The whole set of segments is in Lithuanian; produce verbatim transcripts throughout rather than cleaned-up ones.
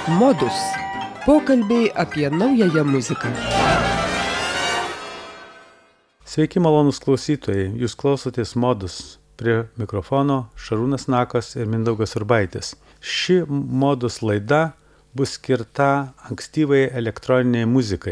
Modus. Pokalbiai apie naująją muziką. Sveiki, malonūs klausytojai. Jūs klausotės Modus. Prie mikrofono Šarūnas Nakas ir Mindaugas Urbaitis. Ši Modus laida bus skirta ankstyvai elektroniniai muzikai.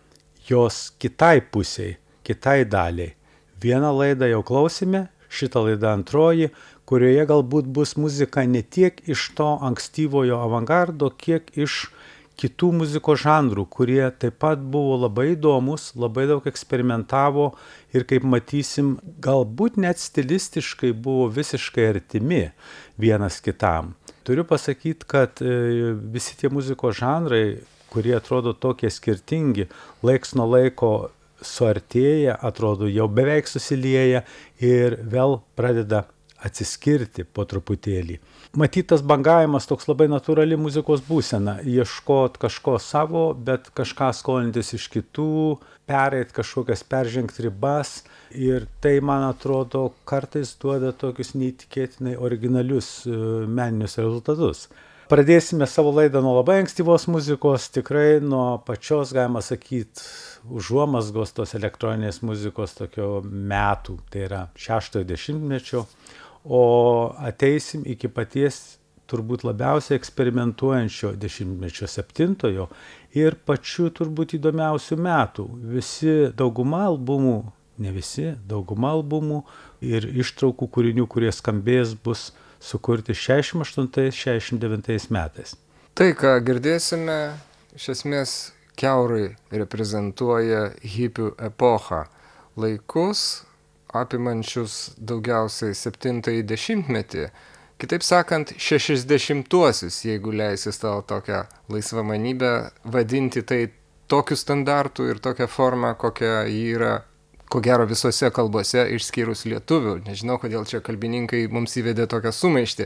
Jos kitai pusiai, kitai daliai. Vieną laidą jau klausime, šitą laidą antroji, kurioje galbūt bus muzika ne tiek iš to ankstyvojo avangardo, kiek iš kitų muzikos žanrų, kurie taip pat buvo labai įdomus, labai daug eksperimentavo ir, kaip matysim, galbūt net stilistiškai buvo visiškai artimi vienas kitam. Turiu pasakyti, kad visi tie muzikos žanrai, kurie atrodo tokie skirtingi, laiks nuo laiko suartėja, atrodo jau beveik susilieja ir vėl pradeda atsiskirti po truputėlį. Matytas bangavimas toks labai natūrali muzikos būsena, ieškot kažko savo, bet kažką skolintis iš kitų, pereit kažkokias peržengti ribas ir tai, man atrodo, kartais duoda tokius neįtikėtinai originalius meninius rezultatus. Pradėsime savo laidą nuo labai ankstyvos muzikos, tikrai nuo pačios, galima sakyti, užuomazgos tos elektroninės muzikos tokio metų, tai yra šeštojo dešimtmečio, o ateisim iki paties turbūt labiausiai eksperimentuojančio dešimtmečio septintojo ir pačių turbūt įdomiausių metų. Visi dauguma albumų, ne visi, dauguma albumų ir ištraukų kūrinių, kurie skambės, bus sukurti šešiasdešimt aštuntais šešiasdešimt devintais metais. Tai, ką girdėsime, iš esmės kiaurai reprezentuoja hipių epochą, laikus apimančius daugiausiai septintąjį dešimtmetį, kitaip sakant, šešiasdešimtuosius, jeigu leisis tau tokią laisvamanybę vadinti tai tokiu standartu ir tokią formą, kokia jį yra, ko gero visose kalbose, išskyrus lietuvių. Nežinau, kodėl čia kalbininkai mums įvedė tokią sumaištį,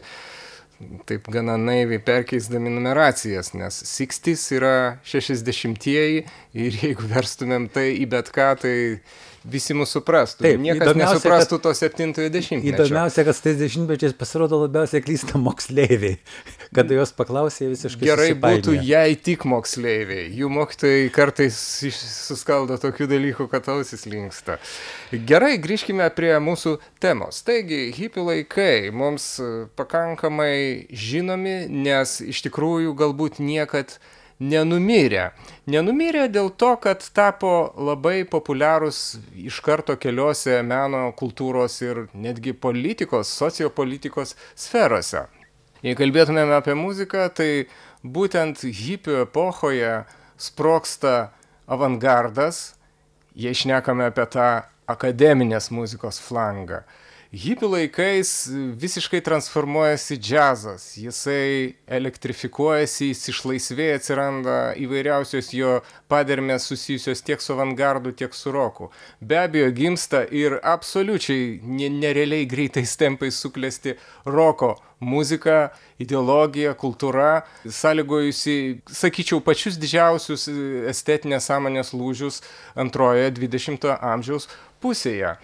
taip gana naiviai perkeisdami numeracijas, nes šešiasdešimtieji yra šešiasdešimtieji ir jeigu verstumėm tai į bet ką, tai visi mūsų suprastų. Taip, niekas nesuprastų kad, to septintojo dešimtmečio. Įdomiausia, kad su tais dešimtmečiais pasirodo labiausiai klysta moksleiviai. Kada jos paklausė, visiškai Gerai susipainioja. Būtų, jei tik moksleiviai. Jų mokytojai kartais suskaldo tokių dalykų, kad ausis linksta. Gerai, grįžkime prie mūsų temos. Taigi, hipių laikai mums pakankamai žinomi, nes iš tikrųjų galbūt niekad nenumirė. Nenumirė dėl to, kad tapo labai populiarūs iš karto keliose meno, kultūros ir netgi politikos, sociopolitikos sferose. Jei kalbėtumėme apie muziką, tai būtent hipių epochoje sprogsta avangardas, jei šnekame apie tą akademinės muzikos flangą. Hipių laikais visiškai transformuojasi džiazas, jisai elektrifikuojasi, jis išlaisvėja, atsiranda įvairiausios jo padermės susijusios tiek su avangardu, tiek su roku. Be abejo, gimsta ir absoliučiai nerealiai greitais tempais suklesti roko muzika, ideologija, kultūra, sąlygojusi, sakyčiau, pačius didžiausius estetinės sąmonės lūžius antrojoje dvidešimtojo amžiaus pusėje.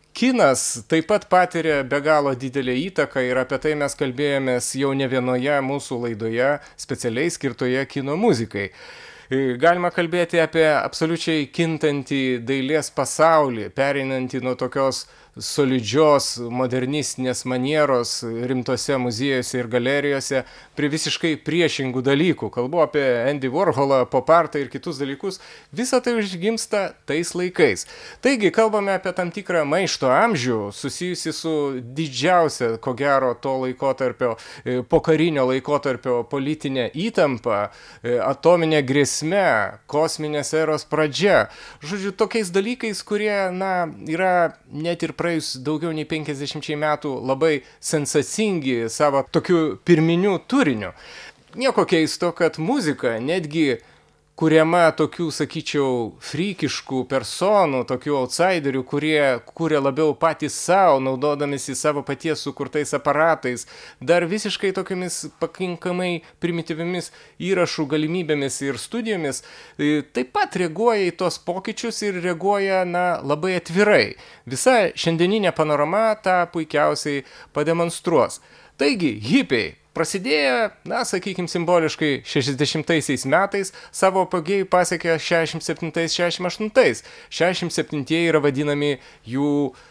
Kinas taip pat patiria be galo didelę įtaką ir apie tai mes kalbėjomės jau ne vienoje mūsų laidoje specialiai skirtoje kino muzikai. Galima kalbėti apie absoliučiai kintantį dailės pasaulį, pereinantį nuo tokios solidžios modernistinės manieros rimtose muziejuose ir galerijose prie visiškai priešingų dalykų. Kalbu apie Andy Warholą, pop artą ir kitus dalykus. Visa tai užgimsta tais laikais. Taigi, kalbame apie tam tikrą maišto amžių, susijusi su didžiausia, ko gero, to laikotarpio, pokarinio laikotarpio politinė įtampa, atominė grėsmė, kosminės eros pradžia. Žodžiu, tokiais dalykais, kurie, na, yra net ir praėjus daugiau nei penkiasdešimčiai metų labai sensacingi savo tokiu pirminiu turiniu. Nieko keisto, kad muzika netgi kuriama tokių, sakyčiau, frikiškų personų, tokių outsiderių, kurie kuria labiau patys savo, naudodamisi savo paties sukurtais aparatais, dar visiškai tokiamis pakankamai primityvimis įrašų galimybėmis ir studijomis, taip pat reaguoja į tos pokyčius ir reaguoja, na, labai atvirai. Visa šiandieninė panorama tą puikiausiai pademonstruos. Taigi, hipiai prasidėjo, na, sakykime, simboliškai šešiasdešimtaisiais metais, savo apogėjų pasiekė šešiasdešimt septintais šešiasdešimt aštuntais. šešiasdešimt septintieji yra vadinami jų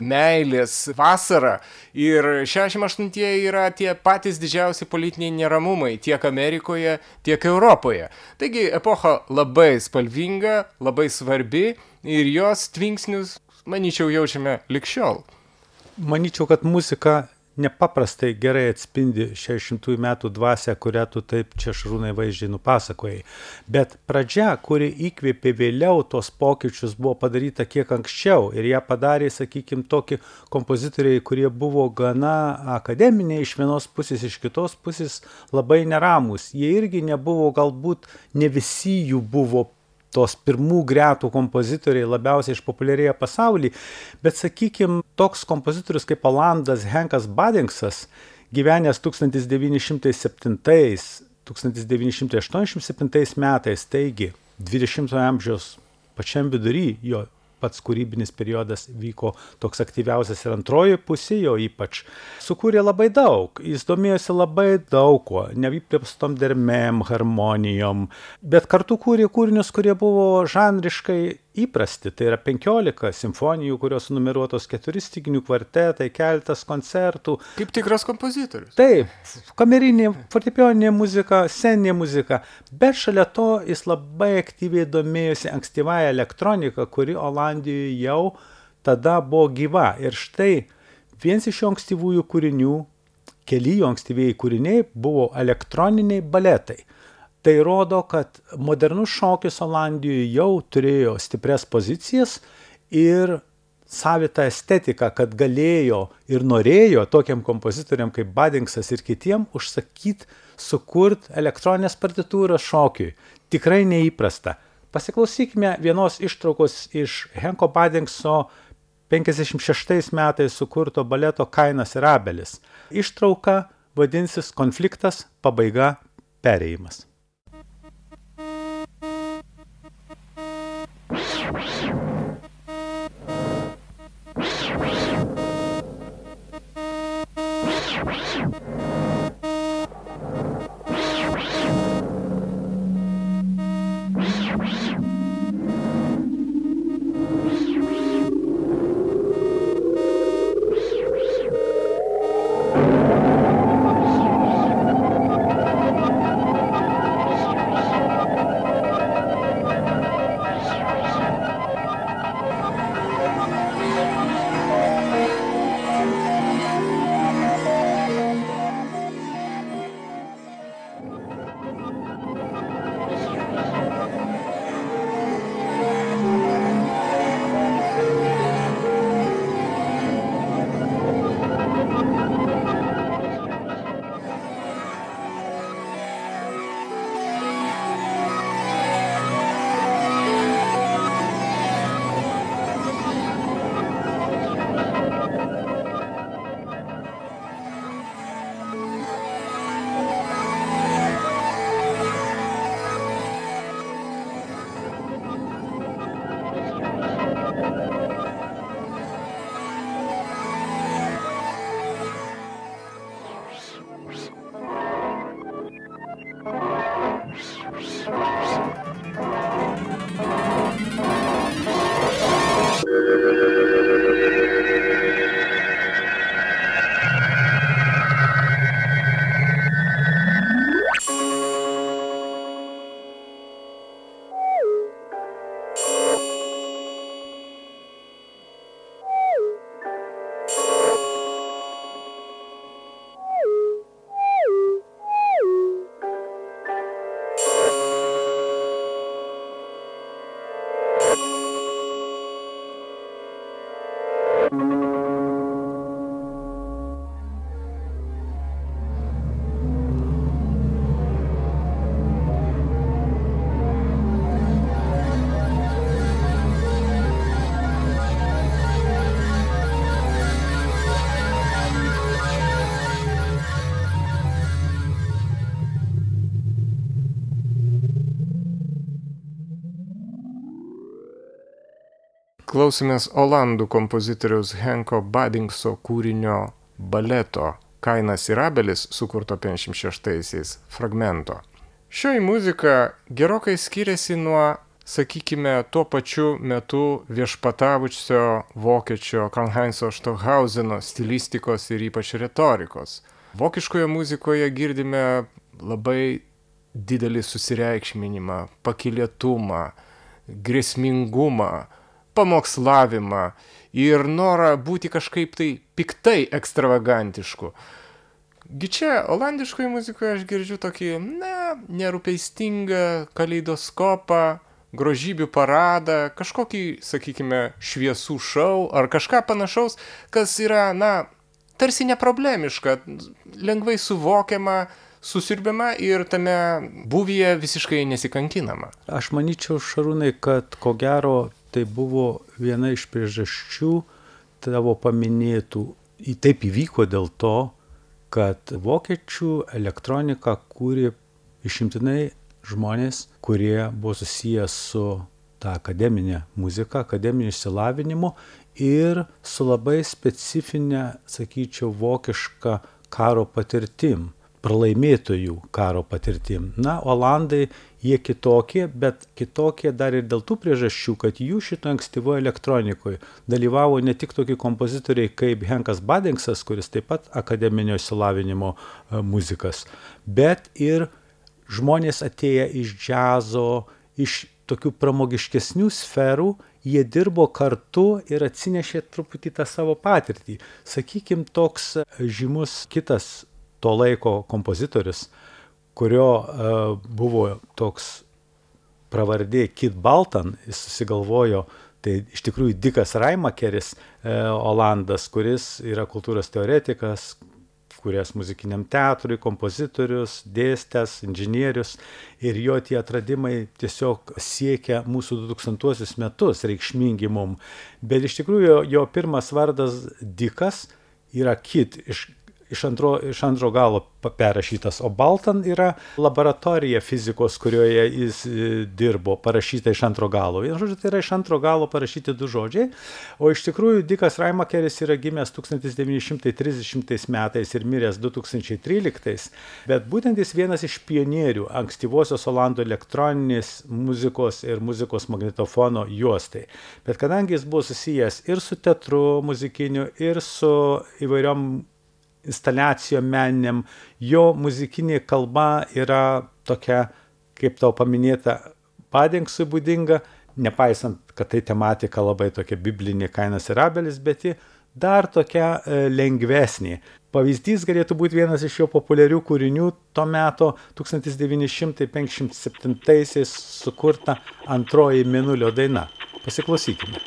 meilės vasara ir šešiasdešimt aštuntieji yra tie patys didžiausi politiniai neramumai tiek Amerikoje, tiek Europoje. Taigi epocha labai spalvinga, labai svarbi ir jos tvinksnius, manyčiau, jaučiame lig šiol. Manyčiau, kad muzika nepaprastai gerai atspindi šešiasdešimtųjų metų dvasią, kurią tu taip čia Šarūnai vaizdžiai nupasakojai. Bet pradžia, kuri įkvėpė vėliau tos pokyčius, buvo padaryta kiek anksčiau ir ją padarė, sakykime, tokie kompozitoriai, kurie buvo gana akademiniai iš vienos pusės, iš kitos pusės labai neramus. Jie irgi nebuvo, galbūt ne visi jų buvo tos pirmų gretų kompozitoriai labiausiai išpopuliarėję pasauly, bet, sakykime, toks kompozitorius kaip Olandas Henkas Badingsas, gyvenęs tūkstantis devyni šimtai septintais - tūkstantis devyni šimtai aštuoniasdešimt septintais metais, taigi dvidešimtojo amžiaus pačiam vidury, jo pats kūrybinis periodas vyko toks aktyviausias ir antroji pusė, jo ypač sukūrė labai daug. Jis domėjosi labai daug kuo, nevypėstom dermėm, harmonijom, bet kartu kūrė kūrinius, kurie buvo žanriškai įprasti. Tai yra penkiolika simfonijų, kurios numeruotos keturi styginių kvartetai, keletas koncertų. Kaip tikras kompozitorius. Taip, kamerinė, fortepijoninė muzika, sceninė muzika, bet šalia to jis labai aktyviai domėjosi ankstyvąją elektroniką, kuri Olandijoje jau tada buvo gyva. Ir štai vienas iš jo ankstyvųjų kūrinių, keli jo ankstyvieji kūriniai buvo elektroniniai baletai. Tai rodo, kad modernus šokis Olandijoje jau turėjo stiprias pozicijas ir savitą estetiką, kad galėjo ir norėjo tokiam kompozitoriam kaip Badingsas ir kitiem užsakyti, sukurti elektroninės partitūros šokiui. Tikrai neįprasta. Pasiklausykime vienos ištraukos iš Henko Badingso penkiasdešimt šeštais metais sukurto baleto Kainas ir Abelis. Ištrauka vadinsis Konfliktas, pabaiga, perėjimas. Klausėmės olandų kompozitoriaus Henko Badingso kūrinio baleto Kainas ir Abelis, sukurto penkiasdešimt šeštaisiais fragmento. Šioji muzika gerokai skiriasi nuo, sakykime, tuo pačiu metu viešpatavusio vokiečio Karlheinzo Stockhausen stilistikos ir ypač retorikos. Vokiškoje muzikoje girdime labai didelį susireikšminimą, pakylėtumą, grėsmingumą, pamokslavimą ir norą būti kažkaip tai piktai ekstravagantišku. Gi čia olandiškoje muzikoje aš girdžiu tokį, na, nerūpestingą kaleidoskopą, grožybių paradą, kažkokį, sakykime, šviesų šou ar kažką panašaus, kas yra, na, tarsi neproblemiška, lengvai suvokiama, susirbiama ir tame būvyje visiškai nesikankinama. Aš manyčiau, Šarūnai, kad ko gero tai buvo viena iš priežasčių tavo paminėtų. Taip įvyko dėl to, kad vokiečių elektroniką kūrė išimtinai žmonės, kurie buvo susijęs su ta akademinė muzika, akademiniu išsilavinimu ir su labai specifinė, sakyčiau, vokiška karo patirtim, pralaimėtojų karo patirtim. Na, olandai, jie kitokie, bet kitokie dar ir dėl tų priežasčių, kad jų šito ankstyvo elektronikoje dalyvavo ne tik tokie kompozitoriai kaip Henkas Badingsas, kuris taip pat akademinio išsilavinimo muzikas, bet ir žmonės atėję iš džiazo, iš tokių pramogiškesnių sferų, jie dirbo kartu ir atsinešė truputį tą savo patirtį. Sakykim, toks žymus kitas to laiko kompozitorius, kurio uh, buvo toks pravardė Kid Baltan, jis susigalvojo, tai iš tikrųjų Dikas Raimakeris, uh, olandas, kuris yra kultūros teoretikas, kūręs muzikiniam teatrui, kompozitorius, dėstęs, inžinierius, ir jo tie atradimai tiesiog siekia mūsų dutūkstantuosius metus, reikšmingi mum. Bet iš tikrųjų jo pirmas vardas Dikas yra Kid, iš Iš antro, iš antro galo perrašytas, o Baltan yra laboratorija fizikos, kurioje jis dirbo, parašyta iš antro galo. Vienu žodžiu, tai yra iš antro galo parašyti du žodžiai, o iš tikrųjų Dikas Raimakeris yra gimęs tūkstantis devyni šimtai trisdešimtais metais ir miręs du tūkstančiai tryliktais, bet būtent jis vienas iš pionierių ankstyvosios olandų elektroninės muzikos ir muzikos magnetofono juostai. Bet kadangi jis buvo susijęs ir su teatru muzikiniu, ir su įvairiom instaliacijom meniniam, jo muzikinė kalba yra tokia, kaip tau paminėta, Badingsui būdinga, nepaisant, kad tai tematika labai tokia biblinė Kainas ir Abelis, bet ji dar tokia e, lengvesnė. Pavyzdys galėtų būti vienas iš jo populiarių kūrinių to meto tūkstantis devyni šimtai penkiasdešimt septintaisiais sukurta Antroji Mėnulio daina. Pasiklausykime.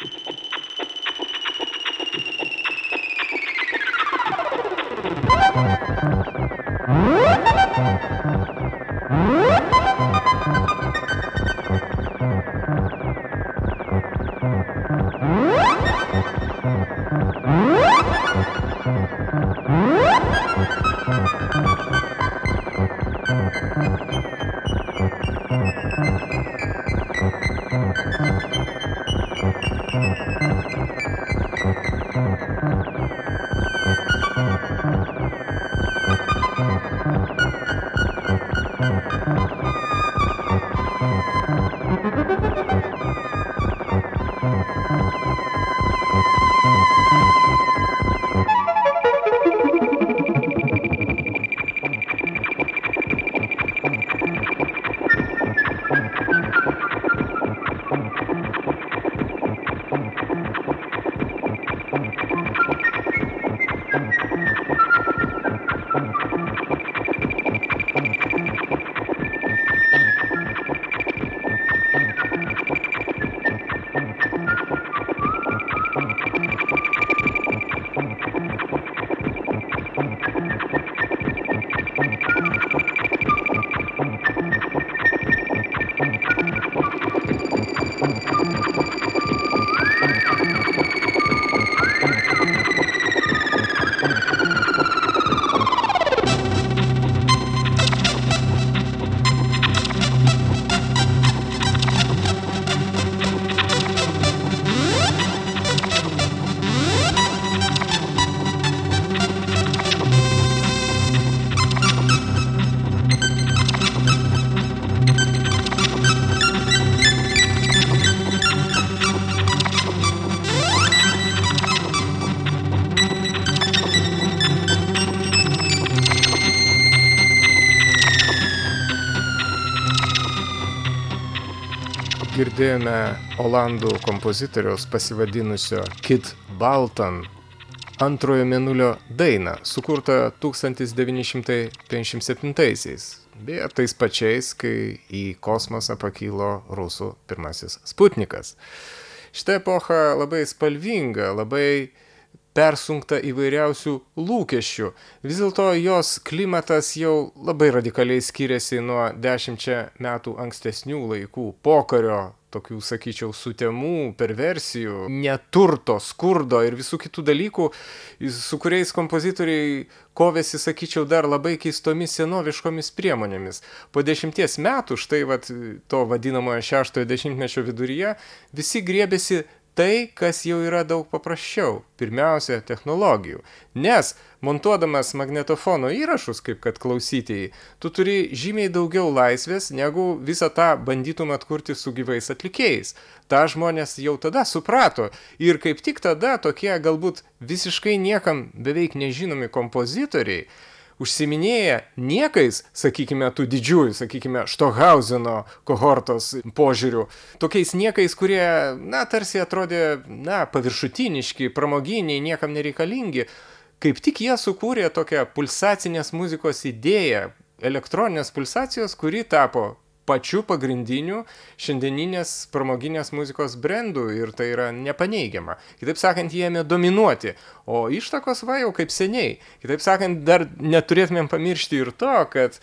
girdėjome olandų kompozitoriaus pasivadinusio Kid Balton antrojo mėnulio dainą, sukurtą tūkstantis devyni šimtai penkiasdešimt septintaisiais. Beje, tais pačiais, kai į kosmosą pakilo rusų pirmasis Sputnikas. Šitą epochą labai spalvinga, labai persunkta įvairiausių lūkesčių. Vis dėlto jos klimatas jau labai radikaliai skiriasi nuo dešimčia metų ankstesnių laikų, pokario, tokių, sakyčiau, sutemų, perversijų, neturto, skurdo ir visų kitų dalykų, su kuriais kompozitoriai kovėsi, sakyčiau, dar labai keistomis senoviškomis priemonėmis. Po dešimties metų, štai vat, to vadinamojo šeštojo dešimtmečio viduryje, visi griebėsi tai, kas jau yra daug paprasčiau, pirmiausia, technologijų. Nes, montuodamas magnetofono įrašus, kaip kad klausytėjai, tu turi žymiai daugiau laisvės, negu visą tą bandytum atkurti su gyvais atlikėjais. Ta žmonės jau tada suprato ir kaip tik tada tokie galbūt visiškai niekam beveik nežinomi kompozitoriai užsiminėja niekais, sakykime, tų didžiųjų, sakykime, Štokhauzeno kohortos požiūrių, tokiais niekais, kurie, na, tarsi atrodė, na, paviršutiniški, pramoginiai, niekam nereikalingi, kaip tik jie sukūrė tokią pulsacinės muzikos idėją, elektroninės pulsacijos, kuri tapo pačiu pagrindiniu šiandieninės pramoginės muzikos brandų ir tai yra nepaneigiama. Kitaip sakant, jie ėmė dominuoti, o ištakos va jau kaip seniai. Kitaip sakant, dar neturėtumėm pamiršti ir to, kad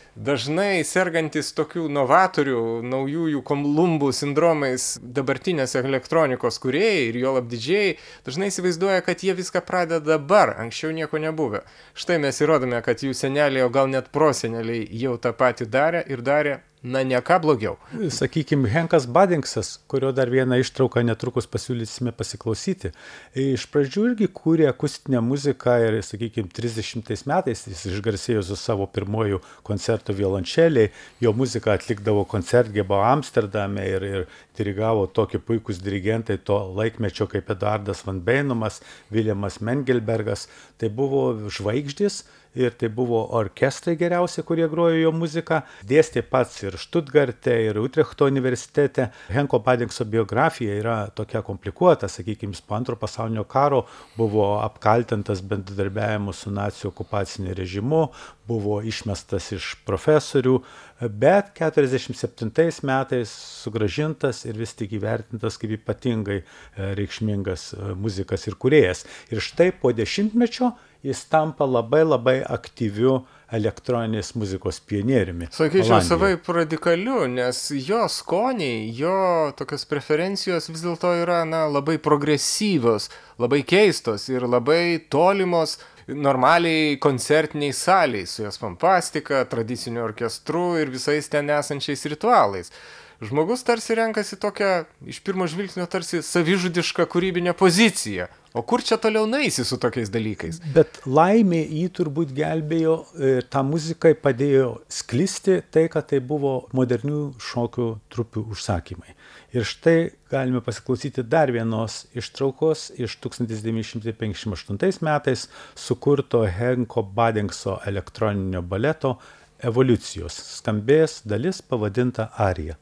dažnai sergantis tokių novatorių, naujųjų Kolumbų sindromais dabartinės elektronikos kūrėjai ir jo labdidžiai dažnai įsivaizduoja, kad jie viską pradeda dabar, anksčiau nieko nebuvę. Štai mes įrodome, kad jų seneliai, o gal net proseneliai jau tą patį darė ir darė, na, ne ką blogiau. Sakykime, Henkas Badingsas, kurio dar vieną ištrauką netrukus pasiūlysime pasiklausyti, iš pradžių irgi kūrė akustinę muziką ir, sakykime, trisdešimtais metais jis išgarsėjo su savo pirmojų koncertų violončeliai, jo muziką atlikdavo koncertgebą Amsterdame ir, ir dirigavo tokie puikūs dirigentai to laikmečio kaip Eduardas Van Beinumas, Viljamas Mengelbergas. Tai buvo žvaigždės ir tai buvo orkestrai geriausi, kurie grojo jo muziką. Dėstė pats ir Štutgarte, ir Utrechto universitete. Henko Badingso biografija yra tokia komplikuota, sakykime, po antro pasaulinio karo buvo apkaltintas bendradarbiavimu su nacių okupaciniu režimu, buvo išmestas iš profesorių, bet keturiasdešimt septintais metais sugrąžintas ir vis tik įvertintas kaip ypatingai reikšmingas muzikas ir kūrėjas. Ir štai po dešimtmečio jis tampa labai labai aktyviu elektroninės muzikos pionieriumi. Sakyčiau, savaip radikaliu, nes jo skoniai, jo tokios preferencijos vis dėlto yra, na, labai progresyvios, labai keistos ir labai tolimos normaliai koncertiniai saliai, su jos pompastika, tradiciniu orkestru ir visais ten esančiais ritualais. Žmogus tarsi renkasi tokią, iš pirmo žvilgsnio tarsi savižudišką kūrybinę poziciją. O kur čia toliau naisi su tokiais dalykais? Bet laimė jį turbūt gelbėjo, tą muzikai padėjo sklisti tai, kad tai buvo modernių šokių trupių užsakymai. Ir štai galime pasiklausyti dar vienos ištraukos iš tūkstantis devyni šimtai penkiasdešimt aštuntais metais sukurto Henko Badingso elektroninio baleto Evoliucijos. Skambės dalis pavadinta Arija.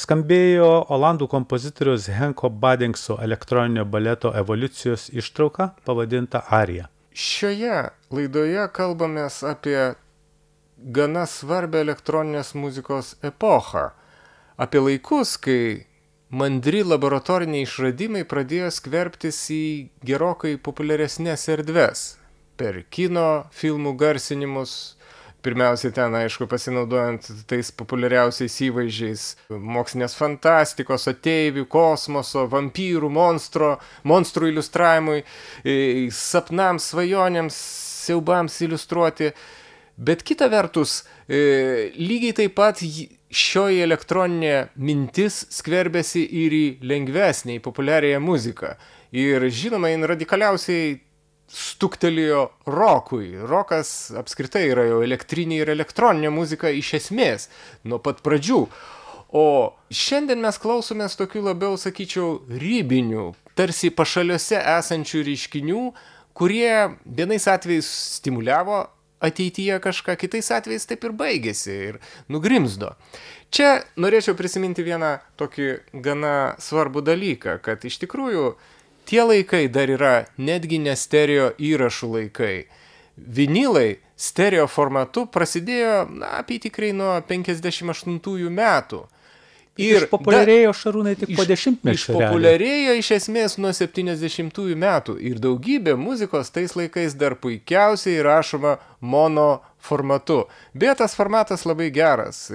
skambėjo olandų kompozitoriaus Henko Badingso elektroninio baleto evoliucijos ištrauka pavadinta Arija. Šioje laidoje kalbamės apie gana svarbę elektroninės muzikos epochą, apie laikus, kai mandri laboratoriniai išradimai pradėjo skverbtis į gerokai populiaresnės erdves per kino, filmų garsinimus, pirmiausiai ten, aišku, pasinaudojant tais populiariausiais įvaizdžiais mokslinės fantastikos, ateivių, kosmoso, vampyrų, monstro, monstrų iliustravimui, sapnams, svajonėms, siaubams iliustruoti. Bet kita vertus, lygiai taip pat šioji elektroninė mintis skverbėsi ir į lengvesnę, į populiariąją muziką. Ir žinoma, jin radikaliausiai stuktelėjo rokui. Rokas apskritai yra jau elektrinė ir elektroninė muzika iš esmės, nuo pat pradžių. O šiandien mes klausomės tokių labiau, sakyčiau, ribinių, tarsi pašaliuose esančių reiškinių, kurie vienais atvejais stimuliavo ateityje kažką, kitais atvejais taip ir baigėsi ir nugrimzdo. Čia norėčiau prisiminti vieną tokį gana svarbų dalyką, kad iš tikrųjų tie laikai dar yra netgi ne stereo įrašų laikai. Vinilai stereo formatu prasidėjo, na, apytikriai nuo penkiasdešimt aštuntųjų metų. Ir išpopuliarėjo Šarūnai tik po dešimtmečio. Išpopuliarėjo iš esmės nuo septyniasdešimtųjų metų ir daugybė muzikos tais laikais dar puikiausiai rašoma mono formatu. Bet tas formatas labai geras.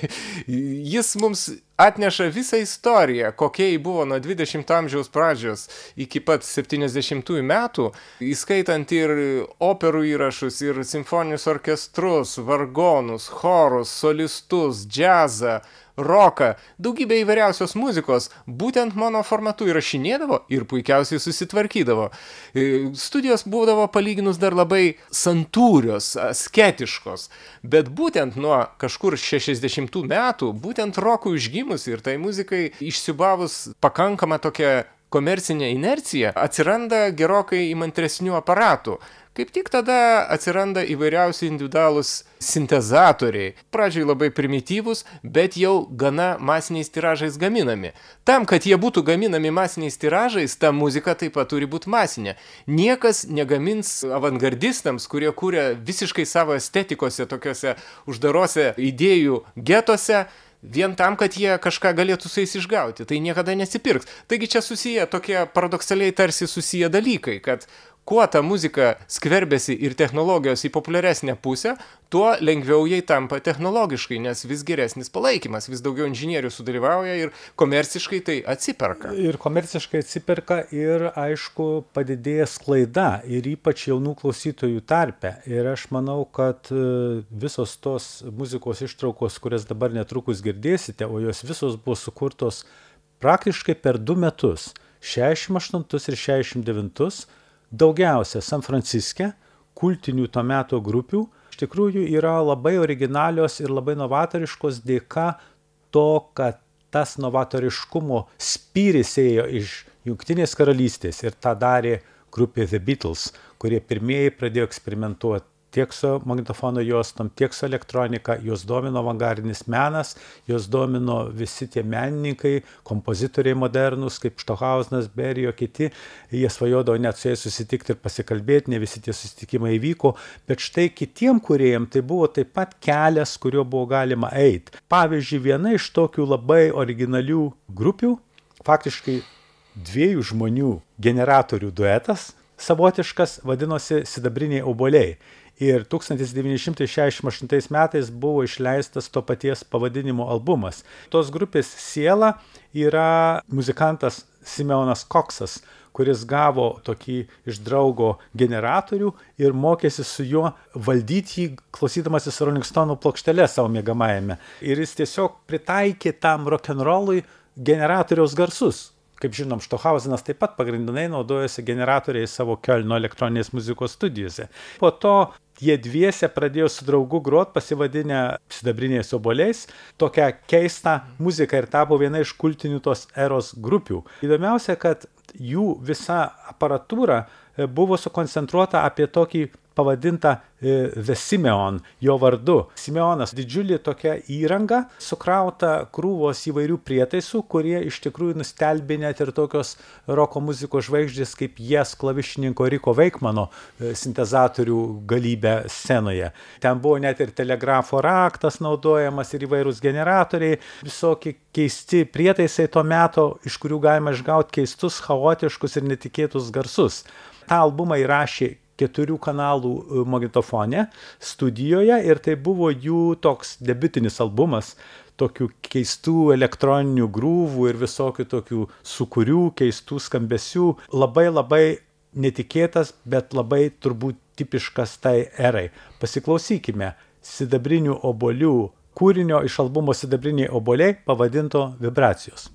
Jis mums atneša visą istoriją, kokia jį buvo nuo dvidešimto amžiaus pradžios iki pat septyniasdešimtųjų metų, įskaitant ir operų įrašus, ir simfoninius orkestrus, vargonus, chorus, solistus, džiazą, roką, daugybę įvairiausios muzikos, būtent mono formatu įrašinėdavo ir puikiausiai susitvarkydavo. Studijos būdavo palyginus dar labai santūrios, asketiškos, bet būtent nuo kažkur šešiasdešimtų metų, būtent rokui užgimus ir tai muzikai išsiubavus pakankamą tokią komercinę inerciją, atsiranda gerokai įmantresnių aparatų. Kaip tik tada atsiranda įvairiausi individualūs sintezatoriai, pradžiai labai primityvūs, bet jau gana masiniais tiražais gaminami. Tam, kad jie būtų gaminami masiniais tiražais, ta muzika taip pat turi būti masinė. Niekas negamins avangardistams, kurie kūrė visiškai savo estetikose, tokiuose uždarose idėjų getuose, vien tam, kad jie kažką galėtų su jais išgauti. Tai niekada nesipirks. Taigi čia susiję tokie paradoksaliai tarsi susiję dalykai, kad kuo ta muzika skverbėsi ir technologijos į populiaresnę pusę, tuo lengviau jai tampa technologiškai, nes vis geresnis palaikymas, vis daugiau inžinierių sudalyvauja ir komerciškai tai atsiperka. Ir komerciškai atsiperka ir, aišku, padidėja sklaida ir ypač jaunų klausytojų tarpe. Ir aš manau, kad visos tos muzikos ištraukos, kurias dabar netrukus girdėsite, o jos visos buvo sukurtos praktiškai per du metus, šešiasdešimt aštuntus ir šešiasdešimt devintus, daugiausia San Franciske, kultinių to meto grupių, iš tikrųjų yra labai originalios ir labai novatoriškos dėka to, kad tas novatoriškumo spyris ėjo iš Jungtinės karalystės ir tą darė grupė The Beatles, kurie pirmieji pradėjo eksperimentuoti tiek su magnetofono juostom, tiek su elektronika, jos domino avangardinis menas, jos domino visi tie menininkai, kompozitoriai modernus, kaip Stockhausenas, Berio, kiti, jie svajodavo net su jais susitikti ir pasikalbėti, ne visi tie susitikimai įvyko, bet štai kitiem kūrėjam tai buvo taip pat kelias, kuriuo buvo galima eiti. Pavyzdžiui, viena iš tokių labai originalių grupių, faktiškai dviejų žmonių generatorių duetas, savotiškas, vadinosi Sidabriniai obuoliai. Ir tūkstantis devyni šimtai šešiasdešimt aštuntais metais buvo išleistas to paties pavadinimo albumas. Tos grupės siela yra muzikantas Simeonas Koksas, kuris gavo tokį iš draugo generatorių ir mokėsi su juo valdyti jį, klausydamasis Rolling Stone'ų plokštelę savo miegamajame. Ir jis tiesiog pritaikė tam rock'n'rollui generatoriaus garsus. Kaip žinom, Stockhausenas taip pat pagrindinai naudojasi generatoriai savo Kiolno elektroninės muzikos studijose. Po to jie dviese pradėjo su draugu grot, pasivadinę Sidabriniais obuoliais, tokią keistą muziką ir tapo viena iš kultinių tos eros grupių. Įdomiausia, kad jų visa aparatūra buvo sukoncentruota apie tokį pavadinta The Simeon, jo vardu. Simeonas didžiulė tokia įranga, sukrauta krūvos įvairių prietaisų, kurie iš tikrųjų nustelbė net ir tokios roko muzikos žvaigždės kaip Yes klavišininko Riko Veikmano sintezatorių galybę scenoje. Ten buvo net ir telegrafo raktas naudojamas ir įvairūs generatoriai, visokie keisti prietaisai to meto, iš kurių galima išgauti keistus, chaotiškus ir netikėtus garsus. Ta albumą įrašė keturių kanalų magnetofone studijoje ir tai buvo jų toks debiutinis albumas, tokių keistų elektroninių grūvų ir visokių tokių sukurių, keistų skambesių, labai labai netikėtas, bet labai turbūt tipiškas tai erai. Pasiklausykime Sidabrinių obuolių kūrinio iš albumo Sidabriniai obuoliai pavadinto Vibracijos.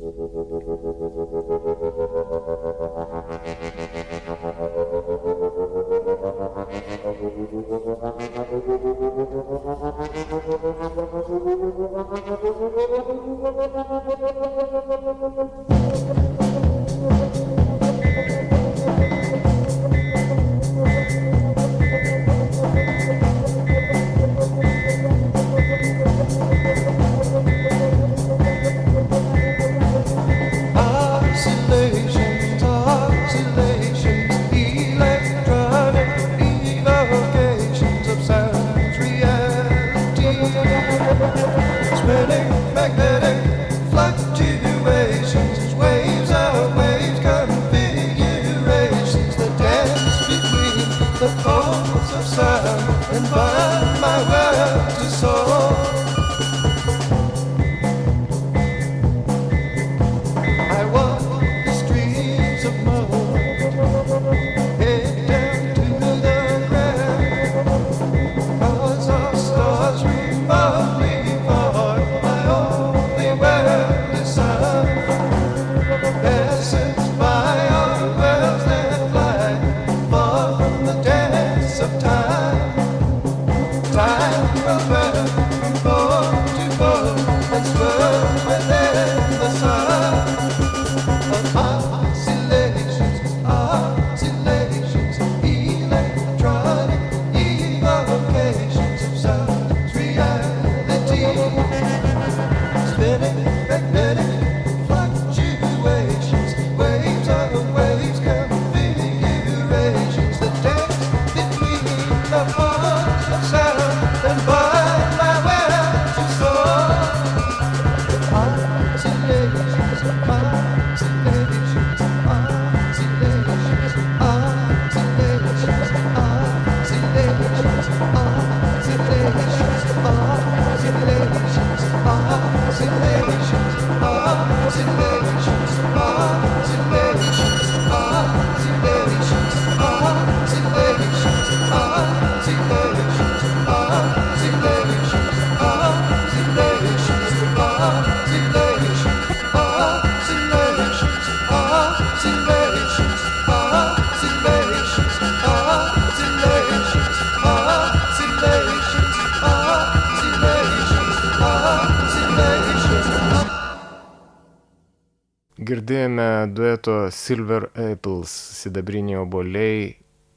Girdėjome dueto Silver Apples, Sidabriniai obuoliai,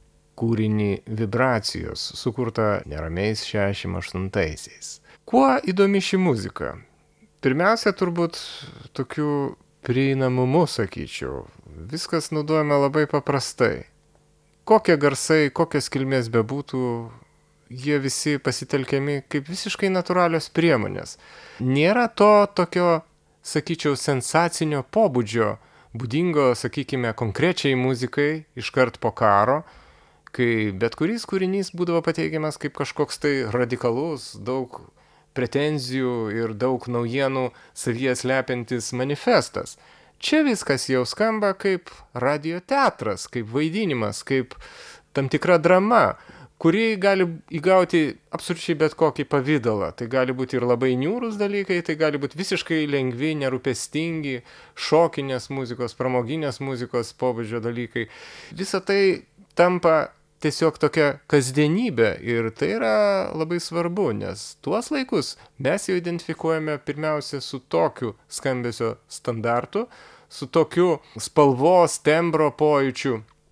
kūrinį Vibracijos, sukurtą neramiais šešiasdešimt aštuntaisiais. Kuo įdomi ši muzika? Pirmiausia, turbūt tokiu prieinamumu, sakyčiau. Viskas naudojama labai paprastai. Kokie garsai, kokios kilmės bebūtų, jie visi pasitelkiami kaip visiškai natūralios priemonės. Nėra to tokio, sakyčiau, sensacinio pobūdžio, būdingo, sakykime, konkrečiai muzikai iškart po karo, kai bet kuris kūrinys būdavo pateikiamas kaip kažkoks tai radikalus, daug pretenzijų ir daug naujienų savyje slepiantis manifestas. Čia viskas jau skamba kaip radioteatras, kaip vaidinimas, kaip tam tikra drama, kuri gali įgauti absoliučiai bet kokį pavidalą. Tai gali būti ir labai niūrūs dalykai, tai gali būti visiškai lengvi, nerūpestingi, šokinės muzikos, pramoginės muzikos pobūdžio dalykai. Visa tai tampa tiesiog tokia kasdienybė ir tai yra labai svarbu, nes tuos laikus mes jau identifikuojame pirmiausia su tokiu skambesio standartu, su tokiu spalvos, tembro pojūčiu,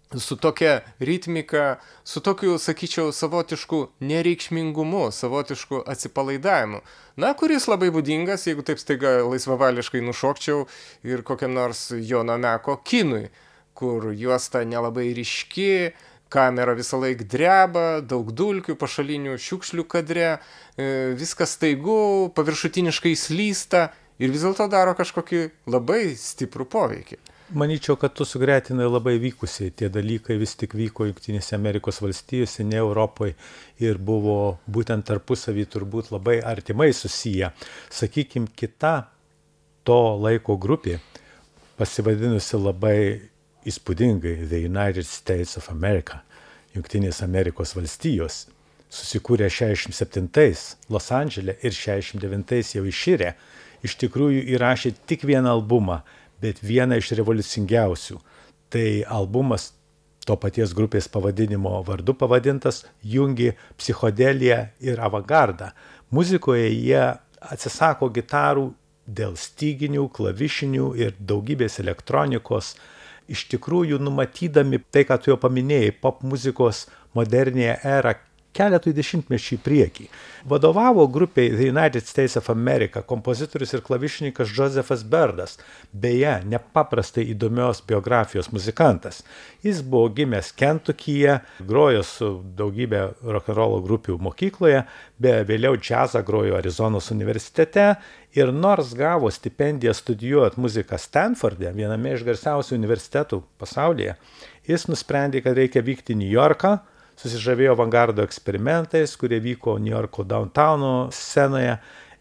su tokia ritmika, su tokiu, sakyčiau, savotišku nereikšmingumu, savotišku atsipalaidavimu. Na, kuris labai būdingas, jeigu taip staiga laisvavališkai nušokčiau ir kokiam nors Jono Meko kinui, kur juosta nelabai ryški, kamera visą laik dreba, daug dulkių, pašalinių šiukšlių kadre, viskas staigu, paviršutiniškai slysta ir vis dėlto daro kažkokį labai stiprų poveikį. Manyčiau, kad tu sugretinai labai vykusiai. Tie dalykai vis tik vyko Jungtinėse Amerikos valstijose, ne Europoje ir buvo būtent tarpusavį turbūt labai artimai susiję. Sakykim, kita to laiko grupė, pasivadinusi labai įspūdingai The United States of America, Jungtinės Amerikos valstijos, susikūrė šešiasdešimt septintais Los Andžele ir šešiasdešimt devintais jau iširė, iš tikrųjų įrašė tik vieną albumą, bet vieną iš revoliucingiausių. Tai albumas to paties grupės pavadinimo vardu pavadintas jungi psichodeliją ir avangardą. Muzikoje jie atsisako gitarų dėl styginių, klavišinių ir daugybės elektronikos, iš tikrųjų numatydami tai, ką tu jau paminėjai, pop muzikos modernėje erą keletui dešimtmečių į priekį. Vadovavo grupiai The United States of America kompozitorius ir klavišininkas Josephas Byrdas, beje, nepaprastai įdomios biografijos muzikantas. Jis buvo gimęs Kentukyje, grojo su daugybė rock'n'rollo grupių mokykloje, be vėliau džiazą grojo Arizonos universitete ir nors gavo stipendiją studijuoti muziką Stanforde, viename iš garsiausių universitetų pasaulyje, jis nusprendė, kad reikia vykti į New Yorką, susižavėjo avangardo eksperimentais, kurie vyko New Yorko downtowno scenoje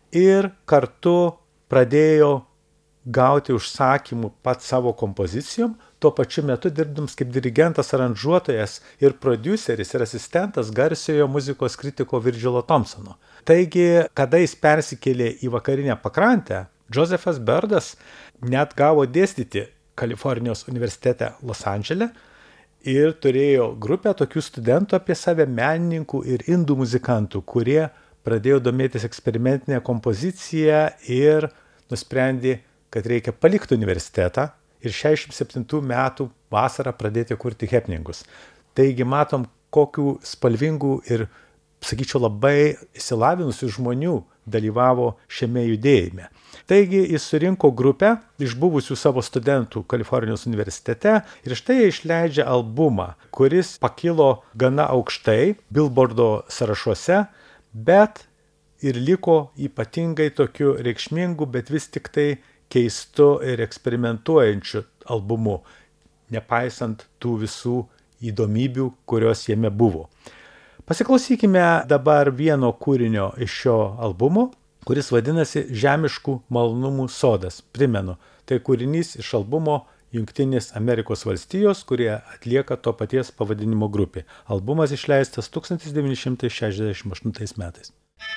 ir kartu pradėjo gauti užsakymų pat savo kompozicijom, tuo pačiu metu dirbdams kaip dirigentas, aranžuotojas ir prodiuseris ir asistentas garsiojo muzikos kritiko Virgilo Thompsono. Taigi, kada jis persikėlė į vakarinę pakrantę, Josephas Byrdas net gavo dėstyti Kalifornijos universitete Los Andžele, ir turėjo grupę tokių studentų apie save, menininkų ir indų muzikantų, kurie pradėjo domėtis eksperimentinę kompoziciją ir nusprendė, kad reikia palikti universitetą ir šešiasdešimt septintų metų vasarą pradėti kurti happeningus. Taigi matom, kokių spalvingų ir, sakyčiau, labai išsilavinusių žmonių dalyvavo šiame judėjime. Taigi jis surinko grupę iš buvusių savo studentų Kalifornijos universitete ir štai jie išleidžia albumą, kuris pakilo gana aukštai Billboardo sąrašuose, bet ir liko ypatingai tokiu reikšmingu, bet vis tik tai keistu ir eksperimentuojančiu albumu, nepaisant tų visų įdomybių, kurios jame buvo. Pasiklausykime dabar vieno kūrinio iš šio albumo, kuris vadinasi Žemiškų malonumų sodas. Primenu, tai kūrinys iš albumo Jungtinės Amerikos valstijos, kurie atlieka to paties pavadinimo grupė. Albumas išleistas tūkstantis devyni šimtai šešiasdešimt aštuntais metais.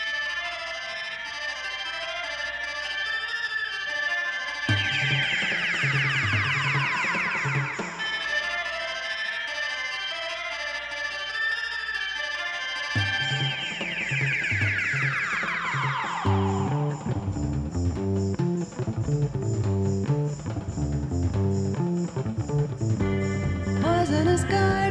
Poisonous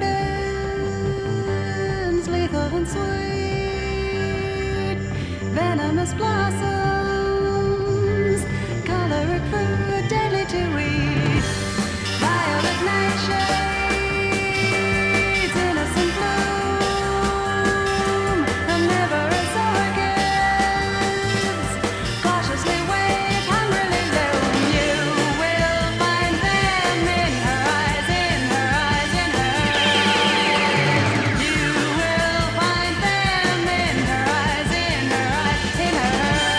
gardens, lethal and sweet, venomous blossoms, choleric fruit, deadly to eat, violet nightshades, innocent bloom, omnivorous orchids, cautiously wait, hungrily loom. You will find them in her eyes, in her eyes, in her eyes. You will find them in her eyes, in her eyes, in her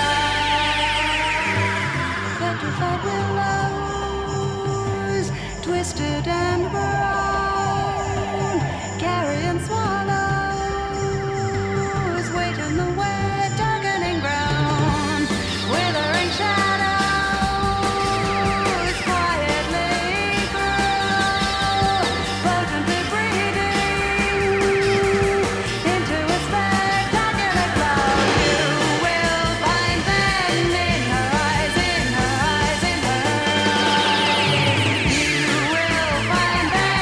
eyes. Petrified willows, twisted and brown, carrion swallows, wait in the wet, darkening ground, withering shadows, quietly grow, potently breeding into a spectacular cloud. You will find them in her eyes, in her eyes, in her eyes. You will find them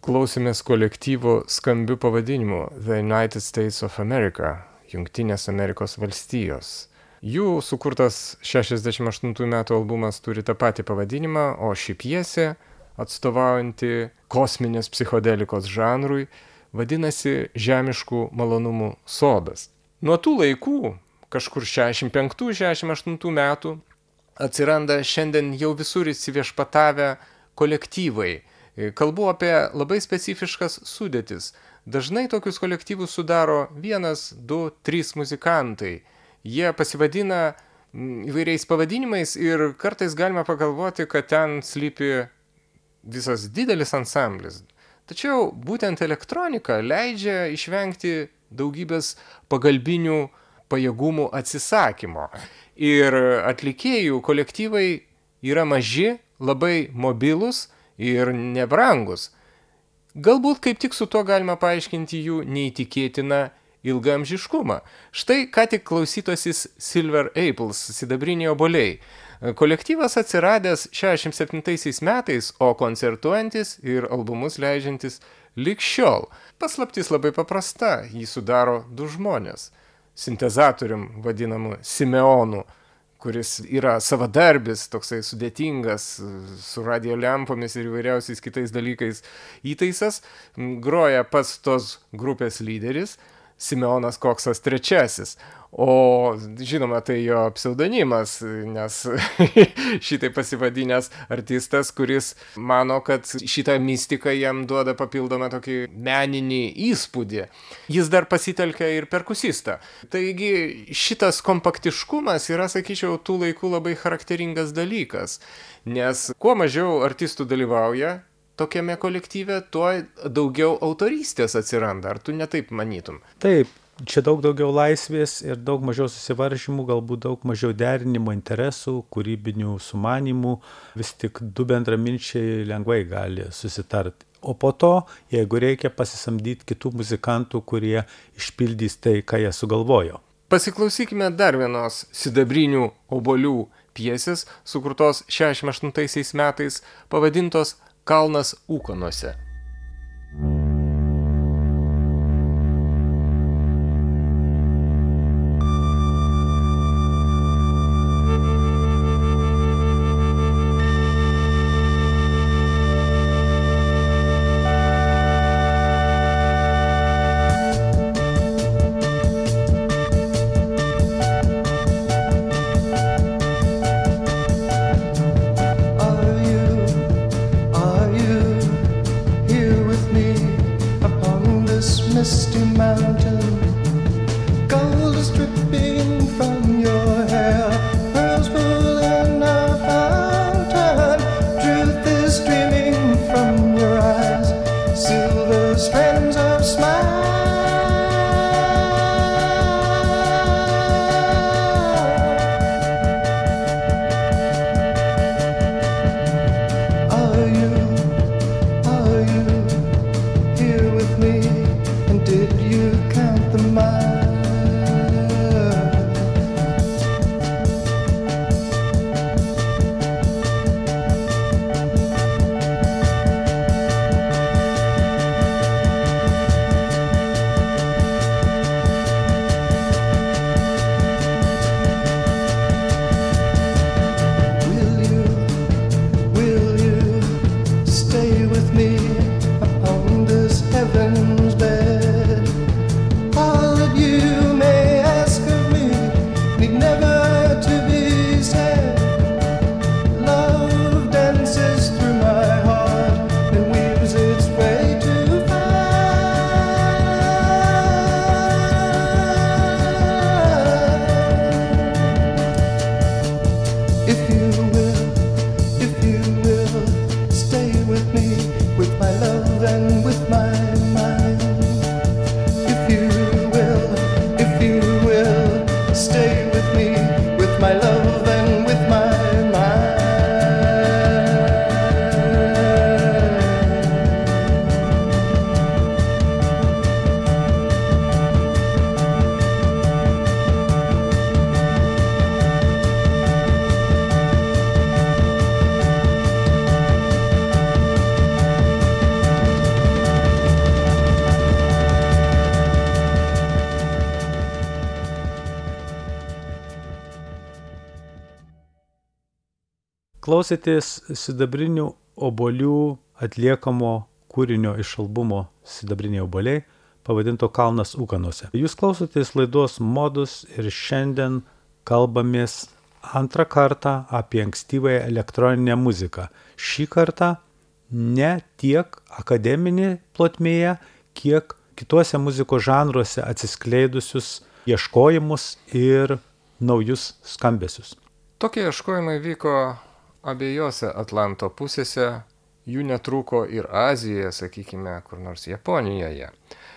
Klausėmės kolektyvo skambių pavadinimų The United States of America, Jungtinės Amerikos valstijos. Jų sukurtas šešiasdešimt aštuntų metų albumas turi tą patį pavadinimą, o ši pjesė, atstovaujanti kosminės psichodelikos žanrui, vadinasi Žemiškų malonumų sodas. Nuo tų laikų, kažkur šešiasdešimt penktų šešiasdešimt aštuntų metų, atsiranda šiandien jau visur įsiviešpatavę kolektyvai. Kalbu apie labai specifiškas sudėtis. Dažnai tokius kolektyvus sudaro vienas, du, trys muzikantai. Jie pasivadina įvairiais pavadinimais ir kartais galima pagalvoti, kad ten slypi visas didelis ansamblis. Tačiau būtent elektronika leidžia išvengti daugybės pagalbinių pajėgumų atsisakymo. Ir atlikėjų kolektyvai yra maži, labai mobilus ir nebrangus. Galbūt kaip tik su to galima paaiškinti jų neįtikėtiną ilgaamžiškumą. Štai ką tik klausytosis Silver Apples, sidabriniai obuoliai. Kolektyvas atsiradęs šešiasdešimt septintaisiais metais, o koncertuojantis ir albumus leidžiantis lig šiol. Paslaptis labai paprasta, jį sudaro du žmonės. Sintezatorium vadinamu Simeonu, kuris yra savadarbis, toksai sudėtingas, su radio lempomis ir įvairiausiais kitais dalykais įtaisas, groja pats tos grupės lyderis, Simeonas Koksas trečiasis. O žinoma, tai jo pseudonimas, nes šitai pasivadinęs artistas, kuris mano, kad šitą mistiką jam duoda papildomą tokį meninį įspūdį. Jis dar pasitelkia ir perkusistą. Taigi šitas kompaktiškumas yra, sakyčiau, tų laikų labai charakteringas dalykas, nes kuo mažiau artistų dalyvauja tokiame kolektyve, tuo daugiau autorystės atsiranda. Ar tu netaip manytum? Taip, čia daug daugiau laisvės ir daug mažiau susivaržymų, galbūt daug mažiau derinimo interesų, kūrybinių sumanimų, vis tik du bendraminčiai lengvai gali susitarti. O po to, jeigu reikia, pasisamdyti kitų muzikantų, kurie išpildys tai, ką jie sugalvojo. Pasiklausykime dar vienos sidabrinių obuolių pjesės, sukurtos šešiasdešimt aštuntaisiais metais, pavadintos Kalnas Ūkanuose. Misty mountain, gold is dripping from your hair, pearls full in a fountain, truth is streaming from your eyes, silver strands of smile. Are you, are you here with me? Did you count the miles? Will you, will you stay with me upon this heaven's bed? If you will, if you will, stay with me klausėtės Sidabrinių obuolių atliekamo kūrinio iš albumo Sidabriniai obuoliai, pavadinto Kalnas ūkanose. Jūs klausotės laidos Modus ir šiandien kalbamės antrą kartą apie ankstyvąją elektroninę muziką. Šį kartą ne tiek akademinė plotmėje, kiek kituose muzikos žanruose atsiskleidusius ieškojimus ir naujus skambesius. Tokie ieškojimai vyko abiejose Atlanto pusėse, jų netrūko ir Azijoje, sakykime, kur nors Japonijoje.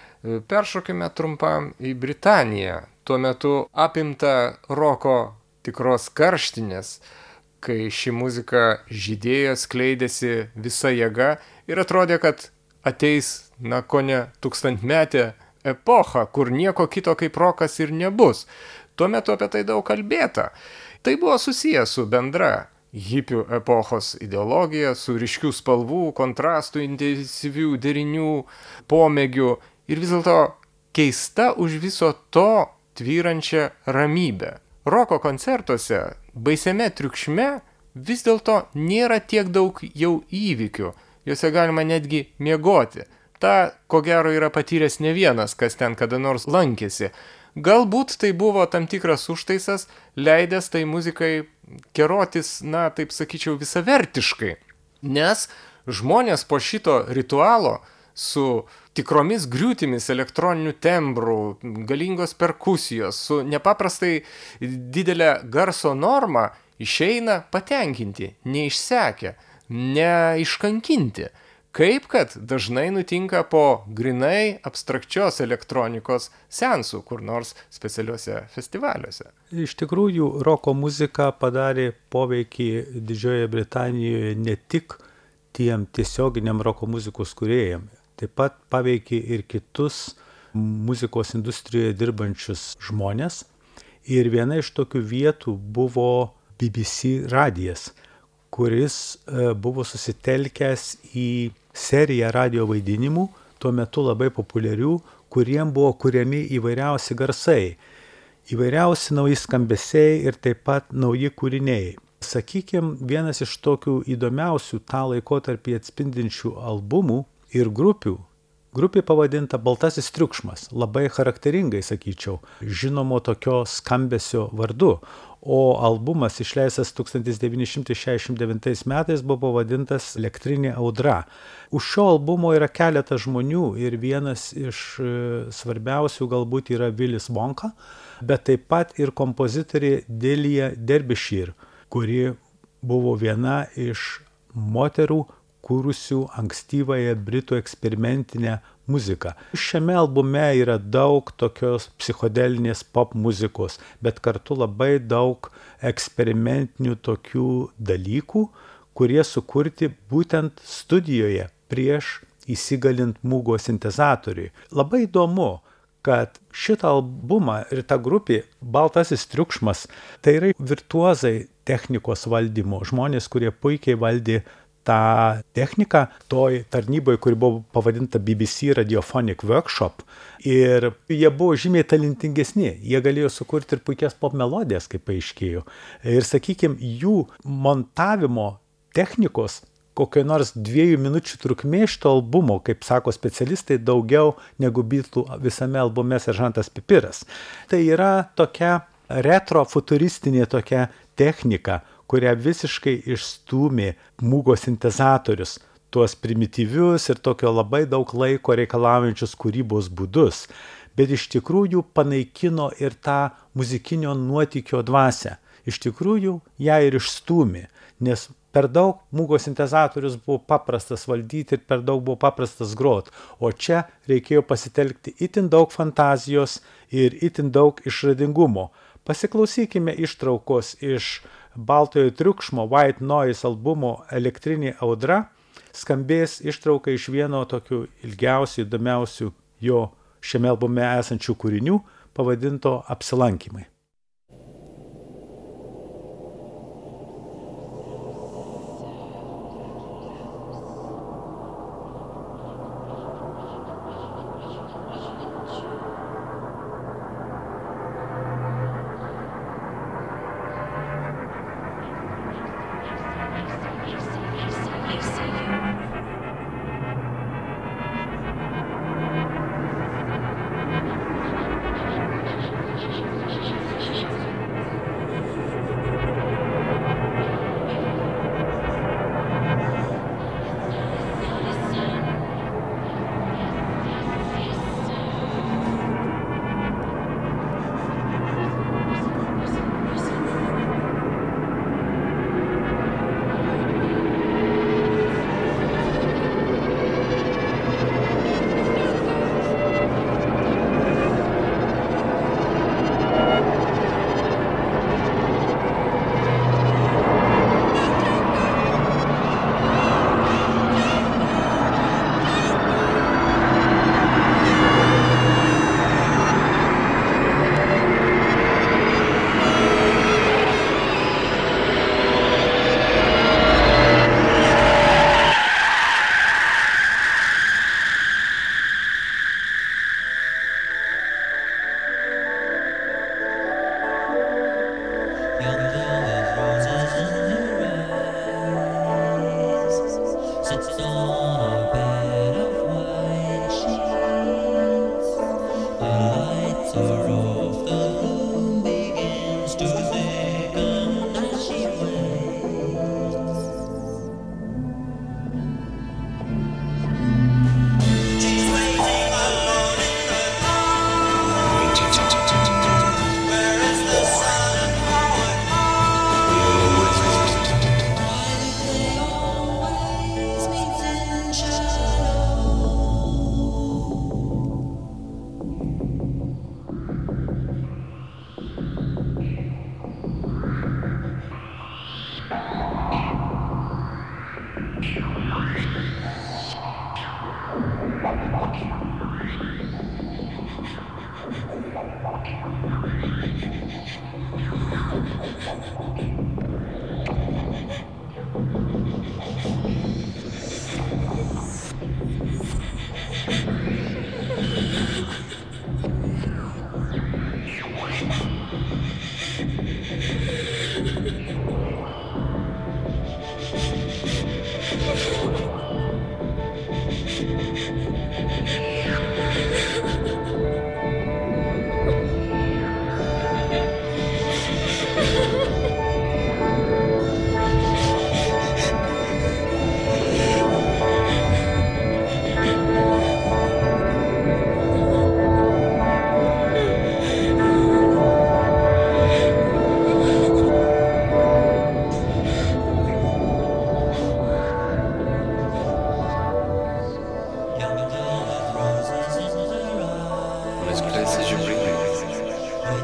Peršokime trumpam į Britaniją, tuo metu apimta roko tikros karštinės, kai ši muzika žydėjo, skleidėsi visa jėga ir atrodė, kad ateis, na, kone tūkstantmetė epocha, kur nieko kito kaip rokas ir nebus. Tuo metu apie tai daug kalbėta. Tai buvo susijęs su bendra hipių epochos ideologija, su ryškių spalvų, kontrastų, intensyvių derinių, pomėgių ir vis dėlto keista už viso to tvyrančią ramybę. Roko koncertuose, baisiame triukšme, vis dėlto nėra tiek daug jau įvykių, juose galima netgi miegoti. Ta, ko gero, yra patyręs ne vienas, kas ten kada nors lankėsi. Galbūt tai buvo tam tikras užtaisas, leidęs tai muzikai kerotis, na, taip sakyčiau, visavertiškai. Nes žmonės po šito ritualo su tikromis griūtimis elektroninių tembrų, galingos perkusijos, su nepaprastai didelė garso norma išeina patenkinti, neišsekę, neiškankinti. Kaip kad dažnai nutinka po grinai abstrakčios elektronikos seansų, kur nors specialiuose festivaliuose. Iš tikrųjų, roko muzika padarė poveikį Didžiojoje Britanijoje ne tik tiem tiesioginiam roko muzikos kūrėjam, taip pat paveikė ir kitus muzikos industrijoje dirbančius žmonės. Ir viena iš tokių vietų buvo B B C radijas, kuris buvo susitelkęs į seriją radio vaidinimų, tuo metu labai populiarių, kuriem buvo kuriami įvairiausi garsai, įvairiausi nauji skambesiai ir taip pat nauji kūriniai. Sakykime, vienas iš tokių įdomiausių tą laikotarpį atspindinčių albumų ir grupių, grupė pavadinta Baltasis triukšmas, labai charakteringai, sakyčiau, žinomo tokio skambesio vardu. O albumas išleistas tūkstantis devyni šimtai šešiasdešimt devintais metais buvo pavadintas Elektrinė audra. Už šio albumo yra keletas žmonių ir vienas iš svarbiausių galbūt yra Willis Wonka, bet taip pat ir kompozitorė Delia Derbyshire, kuri buvo viena iš moterų kūrusių ankstyvąją britų eksperimentinę muziką. Šiame albume yra daug tokios psichodelinės pop muzikos, bet kartu labai daug eksperimentinių tokių dalykų, kurie sukurti būtent studijoje prieš įsigalint Mūgo sintezatoriui. Labai įdomu, kad šitą albumą ir tą grupį Baltasis triukšmas tai yra virtuozai technikos valdymo, žmonės, kurie puikiai valdė tą techniką toj tarnyboje, kuri buvo pavadinta B B C Radiophonic Workshop. Ir jie buvo žymiai talentingesni. Jie galėjo sukurti ir puikias pop melodijas, kaip paaiškėjo. Ir, sakykime, jų montavimo technikos kokio nors dviejų minučių trukmė šito albumo, kaip sako specialistai, daugiau negu Beatlų visame albume Seržantas Pipiras. Tai yra tokia retrofuturistinė tokia technika, kurią visiškai išstūmė Mūgo sintezatorius, tuos primityvius ir tokio labai daug laiko reikalaujančius kūrybos būdus, bet iš tikrųjų panaikino ir tą muzikinio nuotykio dvasią. Iš tikrųjų ją ir išstūmė, nes per daug Mūgo sintezatorius buvo paprastas valdyti ir per daug buvo paprastas grot, o čia reikėjo pasitelkti itin daug fantazijos ir itin daug išradingumo. Pasiklausykime ištraukos iš Baltojo triukšmo White Noise albumo Elektrinė audra, skambės ištrauka iš vieno tokių ilgiausių, įdomiausių jo šiame albume esančių kūrinių, pavadinto Apsilankymai.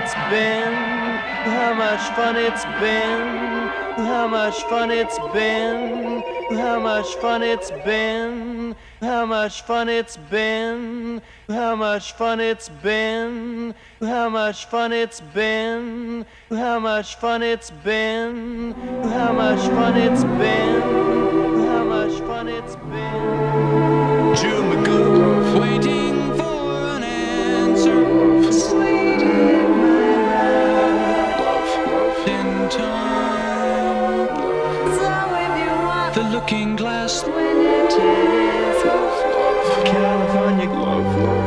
it's been, how much fun it's been, how much fun it's been, how much fun it's been, how much fun it's been, how much fun it's been, how much fun it's been, how much fun it's been, how much fun it's been, how much fun it's been. June McGoo, waiting for an answer. Sweet in my love, in time. So if you want The looking glass, when it is California love.